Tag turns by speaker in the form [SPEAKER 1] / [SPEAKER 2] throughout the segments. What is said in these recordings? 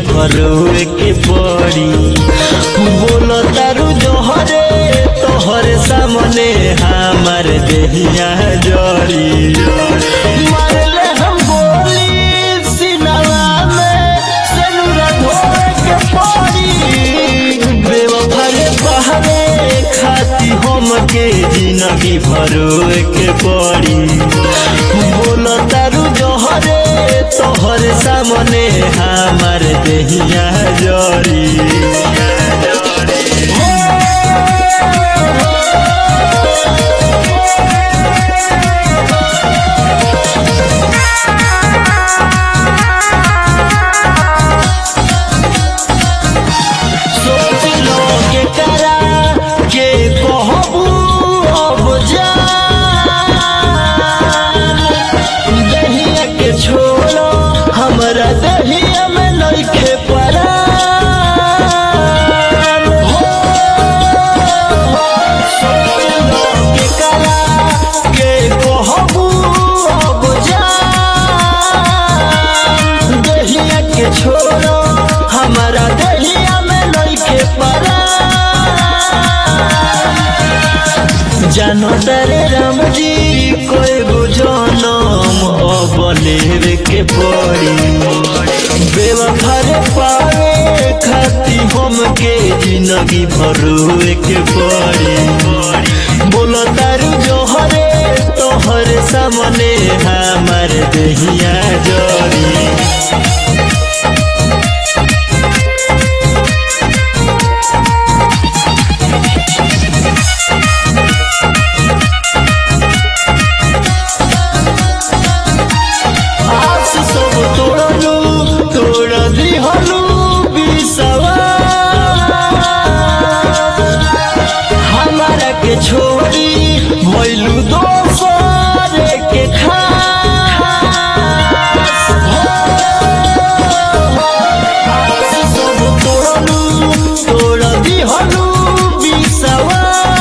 [SPEAKER 1] भरोए के पड़ी। बोलो तारू जोहरे तोहरे सामने हमार देहिया जड़ी। मारले हम गोली सिनवा में सनुरा धोए के पड़ी। बेवफा रे बहरे खाती हमके जिंदगी भरोए के पड़ी। बोलो तारू जोहरे तोहरे सामने हमार देहिया जड़ी। हमरा दहिया में नइखे परान हो। के कला के कहबू अब जान। दहिया के छोड़ो हमरा दहिया में नइखे परान। जानो तारे राम जी कोई बुझनम अब लेवे के पड़ी। बेवफा रे पावे खाती हमके जिंदगी भरोए के पड़ी। बोलो तारू जोहरे तोहरे सामने हमार देहिया जड़ी। छोड़ी भइलू दोसर के खास सब तोड़लू तोड़ दिहलू बिसवा।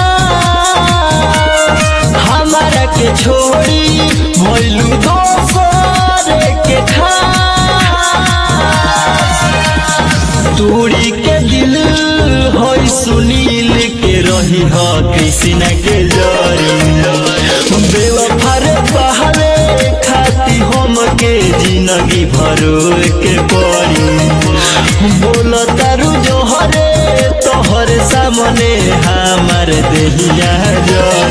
[SPEAKER 1] हमारा के छोड़ी भइलू दोसर के खास। तोड़ी के दिल होई सुनील के रही हो कृष्ण के जरी। बेवफा रे बहरे खाती हमके जिंदगी भरोए के पड़ी। बोलो तारू जोहरे तोहरे सामने हमार देहिया जड़ी।